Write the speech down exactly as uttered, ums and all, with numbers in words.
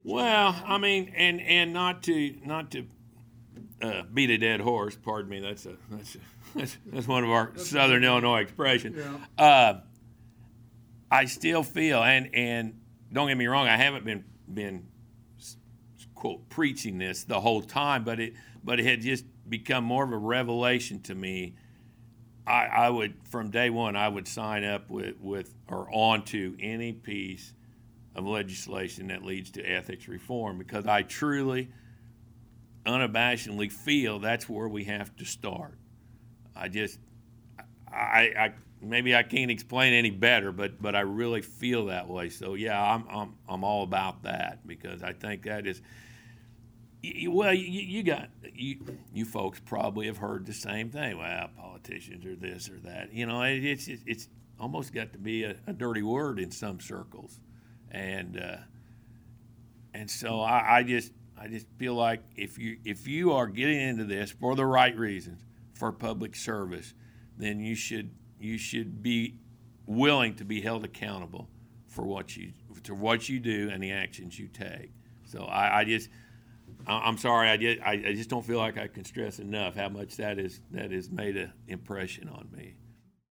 Well, I mean, and and not to not to uh, beat a dead horse. Pardon me. That's a that's a, that's, that's one of our That's Southern a, Illinois expressions. yeah. Uh, I still feel, and and don't get me wrong, I haven't been been quote preaching this the whole time, but it but it had just become more of a revelation to me. I, I would from day one I would sign up with with or onto any piece of legislation that leads to ethics reform, because I truly, unabashedly feel that's where we have to start. I just, I, I maybe I can't explain any better, but but I really feel that way. So yeah, I'm I'm I'm all about that, because I think that is. You, well, you, you got you you folks probably have heard the same thing. Well, politicians are this or that. You know, it, it's it's almost got to be a, a dirty word in some circles. And uh, and so I, I just I just feel like if you if you are getting into this for the right reasons, for public service, then you should you should be willing to be held accountable for what you for what you do and the actions you take. So I, I just I'm sorry I just I, I just don't feel like I can stress enough how much that is that has made an impression on me.